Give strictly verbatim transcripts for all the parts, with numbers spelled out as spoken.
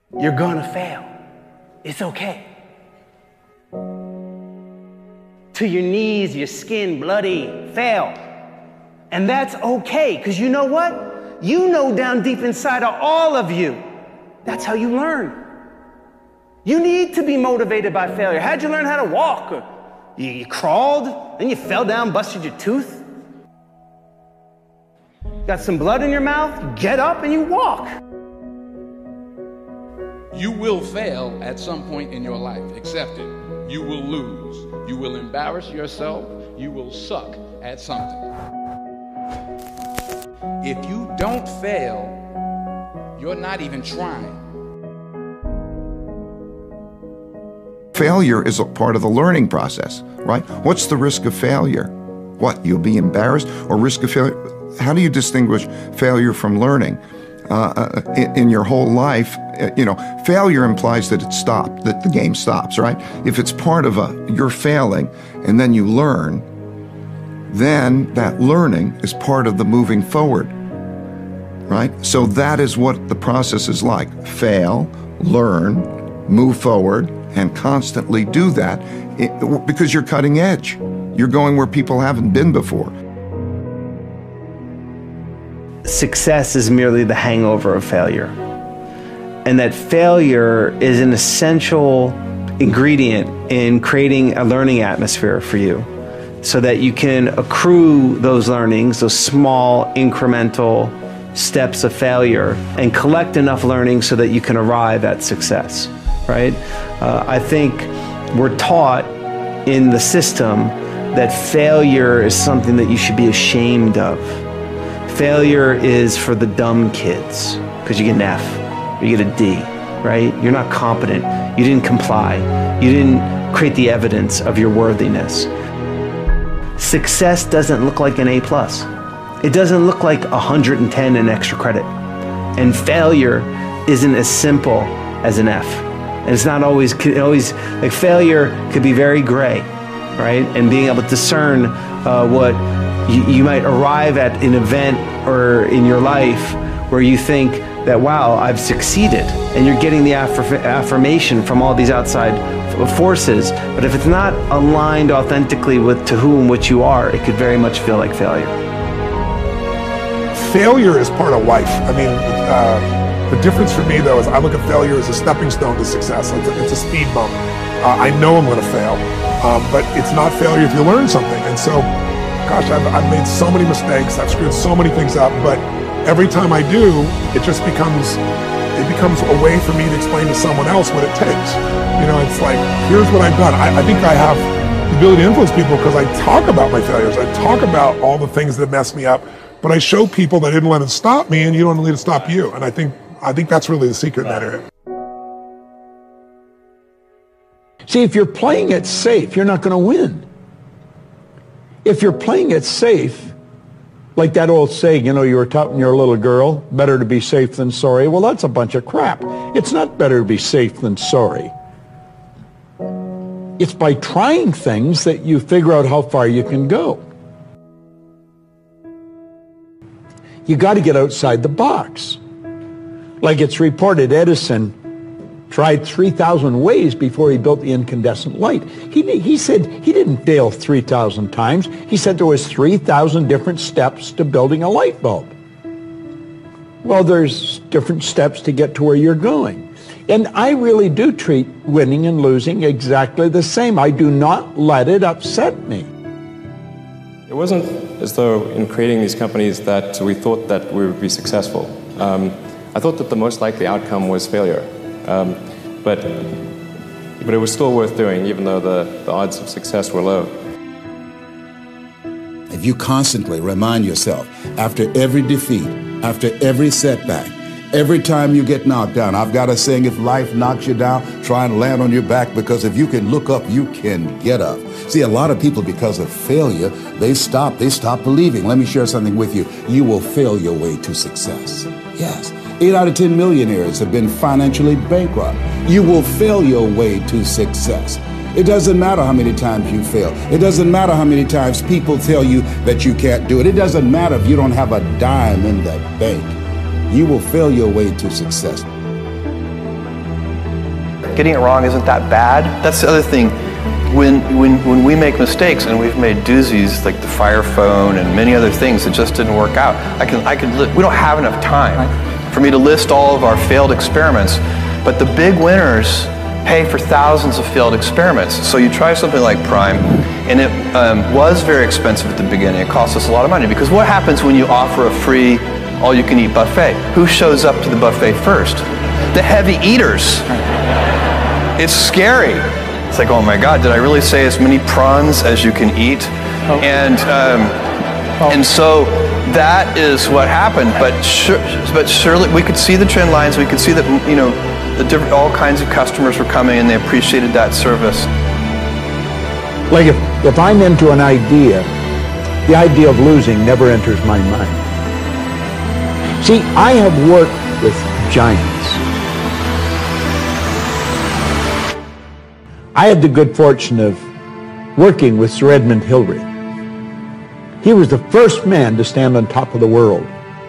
You're gonna fail. It's okay. To your knees, your skin bloody, fail. And that's okay, because you know what? You know down deep inside of all of you, that's how you learn. You need to be motivated by failure. How'd you learn how to walk? You, you crawled, then you fell down, busted your tooth. Got some blood in your mouth, get up and you walk. You will fail at some point in your life. Accept it. You will lose. You will embarrass yourself. You will suck at something. If you don't fail, you're not even trying. Failure is a part of the learning process, right? What's the risk of failure? What, you'll be embarrassed, or risk of failure? How do you distinguish failure from learning? Uh, in, in your whole life, you know, failure implies that it stopped, that the game stops, right? If it's part of a, you're failing, and then you learn, then that learning is part of the moving forward, right? So that is what the process is like. Fail, learn, move forward, and constantly do that because you're cutting edge. You're going where people haven't been before. Success is merely the hangover of failure. And that failure is an essential ingredient in creating a learning atmosphere for you so that you can accrue those learnings, those small incremental steps of failure, and collect enough learning so that you can arrive at success, right? Uh, I think we're taught in the system that failure is something that you should be ashamed of. Failure is for the dumb kids because you get an F or you get a D, right? You're not competent. You didn't comply. You didn't create the evidence of your worthiness. Success doesn't look like an A plus. It doesn't look like one hundred ten in extra credit. And failure isn't as simple as an F. And it's not always, always like failure could be very gray, right? And being able to discern uh, what you, you might arrive at an event or in your life where you think that, wow, I've succeeded. And you're getting the affirm affirmation from all these outside forces. But if it's not aligned authentically with to who and what you are, it could very much feel like failure. Failure is part of life. I mean, uh, the difference for me, though, is I look at failure as a stepping stone to success. It's a, it's a speed bump. Uh, I know I'm going to fail, um, but it's not failure if you learn something. And so, gosh, I've, I've made so many mistakes. I've screwed so many things up, but every time I do, it just becomes, it becomes a way for me to explain to someone else what it takes. You know, it's like, here's what I've done. I, I think I have the ability to influence people because I talk about my failures. I talk about all the things that mess me up, but I show people that I didn't let it stop me, and you don't let it stop you. And I think, I think that's really the secret in that area. See, if you're playing it safe, you're not going to win. If you're playing it safe, like that old saying, you know, you were taught when you're a little girl, better to be safe than sorry. Well, that's a bunch of crap. It's not better to be safe than sorry. It's by trying things that you figure out how far you can go. You got to get outside the box. Like it's reported, Edison tried three thousand ways before he built the incandescent light. He, he said he didn't fail three thousand times. He said there was three thousand different steps to building a light bulb. Well, there's different steps to get to where you're going. And I really do treat winning and losing exactly the same. I do not let it upset me. It wasn't as though in creating these companies that we thought that we would be successful. Um, I thought that the most likely outcome was failure. Um, but, but it was still worth doing, even though the, the odds of success were low. If you constantly remind yourself, after every defeat, after every setback, every time you get knocked down, I've got a saying, if life knocks you down, try and land on your back, because if you can look up, you can get up. See, a lot of people, because of failure, they stop, they stop believing. Let me share something with you. You will fail your way to success. Yes. Eight out of ten millionaires have been financially bankrupt. You will fail your way to success. It doesn't matter how many times you fail. It doesn't matter how many times people tell you that you can't do it. It doesn't matter if you don't have a dime in the bank. You will fail your way to success. getting it wrong isn't that bad. That's the other thing. When, when, when we make mistakes, and we've made doozies like the Fire Phone and many other things that just didn't work out, I can, I can, we don't have enough time for me to list all of our failed experiments, but the big winners pay for thousands of failed experiments. So you try something like Prime, and it um, was very expensive at the beginning. It cost us a lot of money, because what happens when you offer a free all-you-can-eat buffet? Who shows up to the buffet first? The heavy eaters. It's scary. It's like, oh my God, did I really say as many prawns as you can eat? Oh. And um, oh. and so that is what happened. But sure, but surely we could see the trend lines. We could see that, you know, the different, all kinds of customers were coming, and they appreciated that service. Like if, if I'm into an idea, the idea of losing never enters my mind. See, I have worked with giants. I had the good fortune of working with Sir Edmund Hillary. He was the first man to stand on top of the world.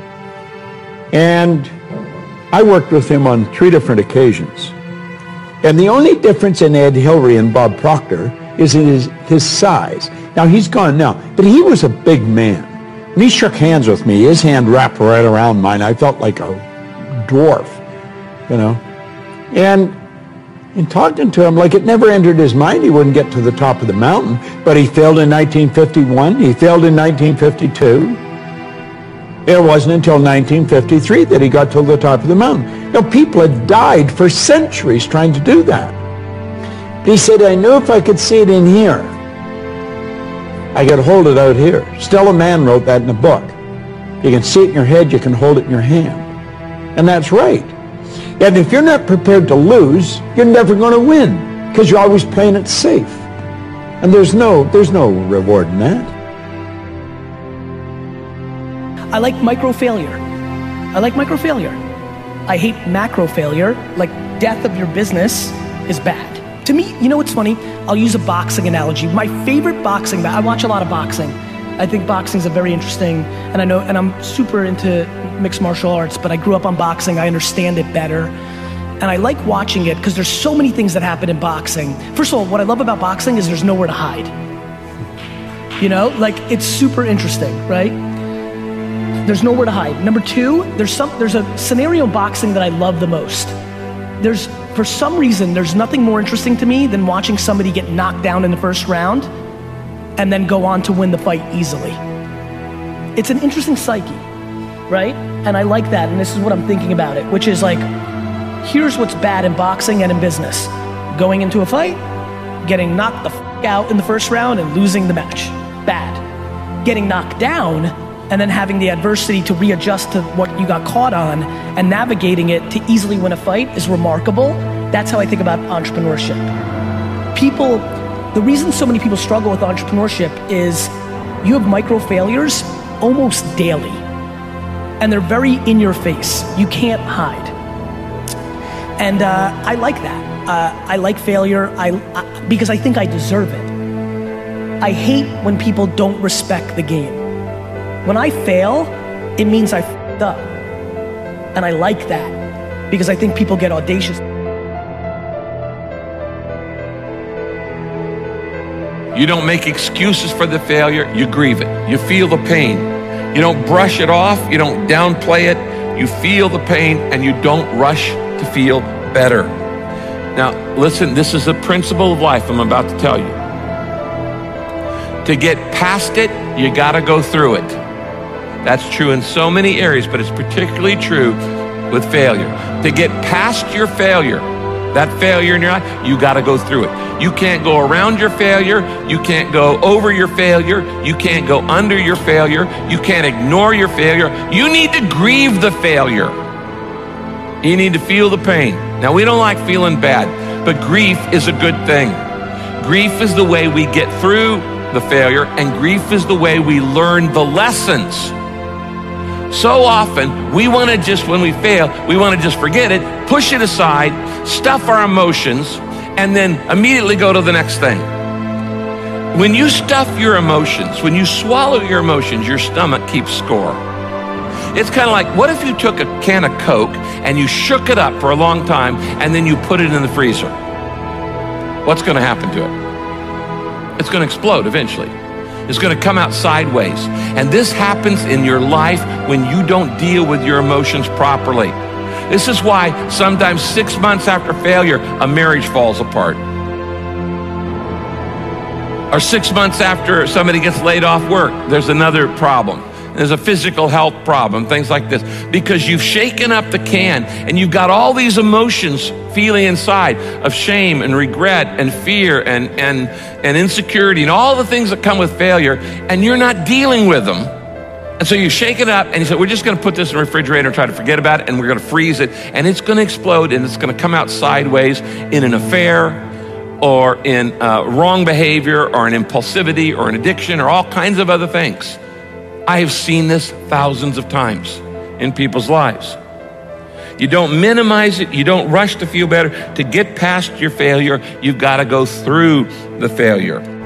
And I worked with him on three different occasions. And the only difference in Ed Hillary and Bob Proctor is in his, his size. Now, he's gone now, but he was a big man. When he shook hands with me, his hand wrapped right around mine. I felt like a dwarf, you know. And in talking to him, like it never entered his mind he wouldn't get to the top of the mountain, but he failed in nineteen fifty-one, he failed in nineteen fifty-two. It wasn't until nineteen fifty-three that he got to the top of the mountain. Now, people had died for centuries trying to do that. But he said, I knew if I could see it in here, I could hold it out here. Stella Mann wrote that in a book. You can see it in your head, you can hold it in your hand. And that's right. And if you're not prepared to lose, you're never going to win, because you're always playing it safe. And there's no, there's no reward in that. I like micro failure. I like micro failure. I hate macro failure. Like, death of your business is bad. To me, you know what's funny? I'll use a boxing analogy. My favorite boxing, I watch a lot of boxing. I think boxing is a very interesting, and I know, and I'm super into mixed martial arts, but I grew up on boxing. I understand it better. And I like watching it because there's so many things that happen in boxing. First of all, what I love about boxing is there's nowhere to hide. You know, like, it's super interesting, right? There's nowhere to hide. Number two, there's some, there's a scenario in boxing that I love the most. There's, for some reason, there's nothing more interesting to me than watching somebody get knocked down in the first round and then go on to win the fight easily. It's an interesting psyche, right? And I like that, and this is what I'm thinking about it, which is like, here's what's bad in boxing and in business. Going into a fight, getting knocked the f out in the first round and losing the match. Bad. Getting knocked down and then having the adversity to readjust to what you got caught on and navigating it to easily win a fight is remarkable. That's how I think about entrepreneurship. People, the reason so many people struggle with entrepreneurship is you have micro failures almost daily. And they're very in your face. You can't hide. And uh, I like that. Uh, I like failure I, I, because I think I deserve it. I hate when people don't respect the game. When I fail, it means I f***ed up. And I like that because I think people get audacious. You don't make excuses for the failure, you grieve it. You feel the pain. You don't brush it off, you don't downplay it. You feel the pain and you don't rush to feel better. Now, listen, this is a principle of life I'm about to tell you. To get past it, you gotta go through it. That's true in so many areas, but it's particularly true with failure. To get past your failure, that failure in your life, you gotta go through it. You can't go around your failure, you can't go over your failure, you can't go under your failure, you can't ignore your failure. You need to grieve the failure. You need to feel the pain. Now, we don't like feeling bad, but grief is a good thing. Grief is the way we get through the failure, and grief is the way we learn the lessons. So often, we want to just, when we fail, we want to just forget it, push it aside, stuff our emotions, and then immediately go to the next thing. When you stuff your emotions, when you swallow your emotions, your stomach keeps score. It's kind of like, what if you took a can of Coke and you shook it up for a long time and then you put it in the freezer? what's going to happen to it? It's going to explode eventually. It's going to come out sideways. And this happens in your life when you don't deal with your emotions properly. This is why sometimes six months after failure, a marriage falls apart. Or six months after somebody gets laid off work, there's another problem. There's a physical health problem, things like this. Because you've shaken up the can and you've got all these emotions feeling inside of shame and regret and fear and, and, and insecurity and all the things that come with failure, and you're not dealing with them. And so you shake it up and you say, we're just going to put this in the refrigerator and try to forget about it, and we're going to freeze it, and it's going to explode, and it's going to come out sideways in an affair or in uh, wrong behavior or an impulsivity or an addiction or all kinds of other things. I have seen this thousands of times in people's lives. You don't minimize it. You don't rush to feel better. To get past your failure, you've got to go through the failure.